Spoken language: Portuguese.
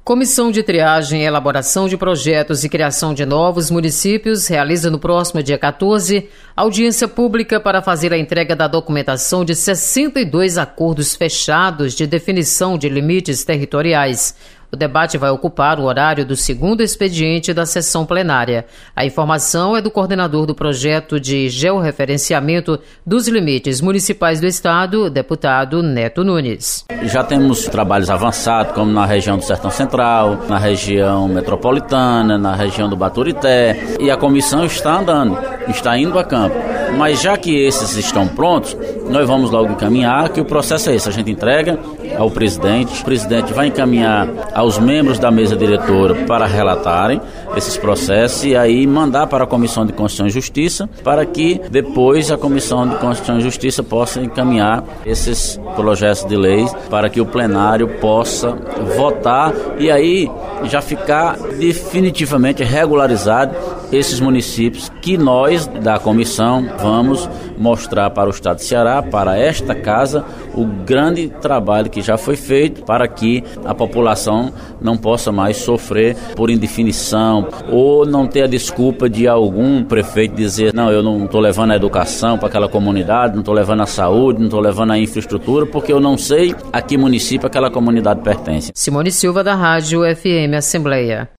Comissão de Triagem, Elaboração de Projetos e Criação de Novos Municípios realiza no próximo dia 14 audiência pública para fazer a entrega da documentação de 62 acordos fechados de definição de limites territoriais. O debate vai ocupar o horário do segundo expediente da sessão plenária. A informação é do coordenador do projeto de georreferenciamento dos limites municipais do Estado, deputado Neto Nunes. Já temos trabalhos avançados, como na região do Sertão Central, na região metropolitana, na região do Baturité, e a comissão está andando, está indo a campo. Mas já que esses estão prontos, nós vamos logo encaminhar, que o processo é esse, a gente entrega ao presidente, o presidente vai encaminhar aos membros da mesa diretora para relatarem esses processos e aí mandar para a Comissão de Constituição e Justiça para que depois a Comissão de Constituição e Justiça possa encaminhar esses projetos de leis para que o plenário possa votar e aí já ficar definitivamente regularizado esses municípios que nós da comissão vamos mostrar para o Estado de Ceará, para esta casa, o grande trabalho que já foi feito para que a população não possa mais sofrer por indefinição ou não ter a desculpa de algum prefeito dizer não, eu não estou levando a educação para aquela comunidade, não estou levando a saúde, não estou levando a infraestrutura porque eu não sei a que município aquela comunidade pertence. Simone Silva, da Rádio FM Assembleia.